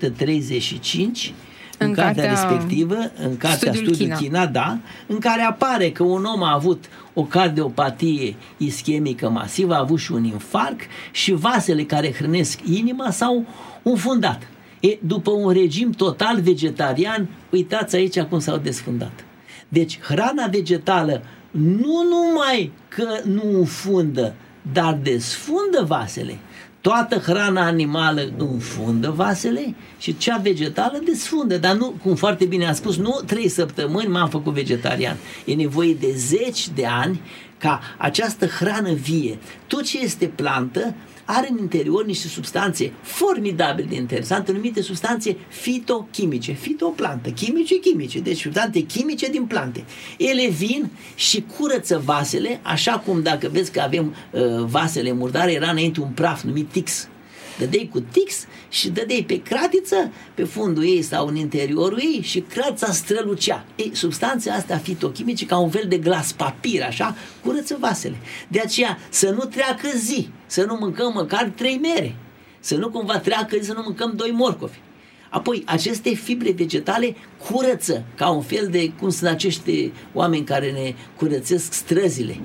135 în cartea respectivă, în cartea Studiul China, da, în care apare că un om a avut o cardiopatie ischemică masivă, a avut și un infarct și vasele care hrănesc inima s-au înfundat. După un regim total vegetarian, uitați aici cum s-au desfundat. Deci hrana vegetală nu numai că nu înfundă, dar desfundă vasele. Toată hrana animală înfundă vasele și cea vegetală desfundă. Dar nu, cum foarte bine a spus, nu 3 săptămâni m-am făcut vegetarian. E nevoie de 10 de ani ca această hrană vie, tot ce este plantă, are în interior niște substanțe formidabil de interesante, numite substanțe fitochimice. Fitoplantă, chimice, deci substanțe chimice din plante. Ele vin și curăță vasele, așa cum dacă vezi că avem vasele murdare, era înainte un praf numit tix. Dădeai cu tix și dădeai pe cratiță, pe fundul ei sau în interiorul ei și cratița strălucea. Substanțele astea fitochimice, ca un fel de glas papir, așa, curăță vasele. De aceea să nu treacă zi, să nu mâncăm măcar 3 mere, să nu cumva treacă zi, să nu mâncăm 2 morcovi. Apoi, aceste fibre vegetale curăță, ca un fel de, cum sunt acești oameni care ne curățesc străzile.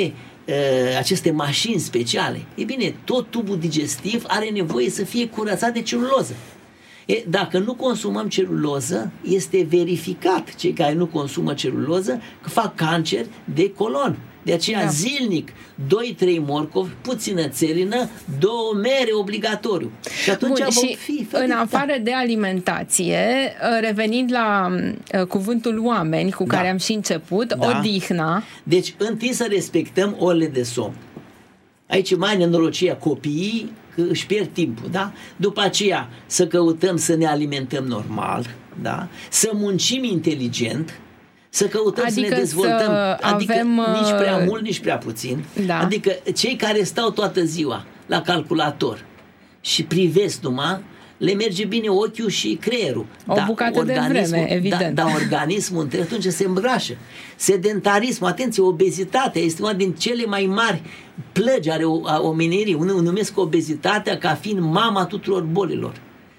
Aceste mașini speciale. E bine, tot tubul digestiv are nevoie să fie curățat de celuloză. Dacă nu consumăm celuloză, este verificat, cei care nu consumă celuloză, că fac cancer de colon. De aceea zilnic 2-3 morcovi, puțină țelină, 2 mere obligatoriu. Și atunci vom fi în afară de alimentație, revenind la cuvântul oameni cu care am și început, odihna. Deci întâi să respectăm orele de somn. Aici mai nenorocirea copiii că își pierd timpul, da? După aceea să căutăm să ne alimentăm normal, da? Să muncim inteligent, să căutăm să ne dezvoltăm, adică nici prea mult, nici prea puțin. Da. Adică cei care stau toată ziua la calculator și privesc numai, le merge bine ochiul și creierul. O bucată de vreme, evident. Dar organismul între atunci se îmbrașă. Sedentarismul, atenție, obezitatea este una din cele mai mari plăgi ale omenirii. Unul numesc obezitatea ca fiind mama tuturor bolilor.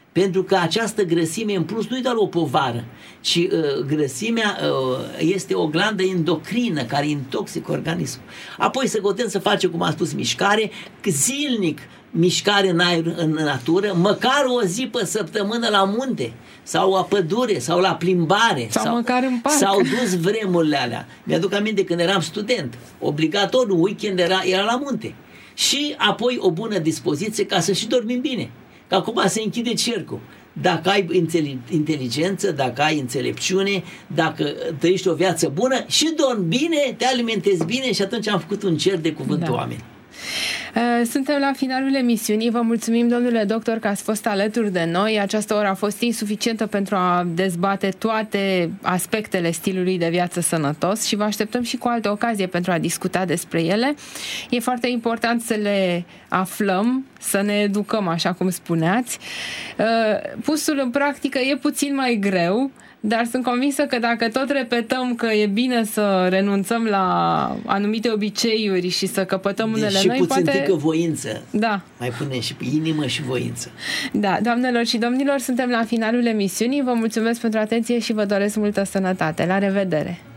Pentru că această grăsime în plus nu-i doar o povară, ci grăsimea este o glandă endocrină care intoxică organismul. Apoi să căutăm să facem, cum am spus, mișcare, zilnic mișcare în aer, în natură, măcar o zi pe săptămână la munte sau la pădure sau la plimbare sau măcar în parc. S-au dus vremurile alea. Mi-aduc aminte când eram student, obligatoriu, weekend era la munte. Și apoi o bună dispoziție ca să și dormim bine. Că acum se închide cercul. Dacă ai inteligență, dacă ai înțelepciune, dacă trăiești o viață bună și dormi bine, te alimentezi bine și atunci am făcut un cer de cuvânt oameni. Suntem la finalul emisiunii. Vă mulțumim, domnule doctor, că ați fost alături de noi. Această oră a fost insuficientă pentru a dezbate toate aspectele stilului de viață sănătos și vă așteptăm și cu altă ocazie pentru a discuta despre ele. E foarte important să le aflăm, să ne educăm, așa cum spuneați. Pusul în practică e puțin mai greu, dar sunt convinsă că dacă tot repetăm că e bine să renunțăm la anumite obiceiuri și să căpătăm unele noi, puțin poate... tică voință. Da. Mai punem și pe inimă și voință. Da, doamnelor și domnilor, suntem la finalul emisiunii. Vă mulțumesc pentru atenție și vă doresc multă sănătate. La revedere!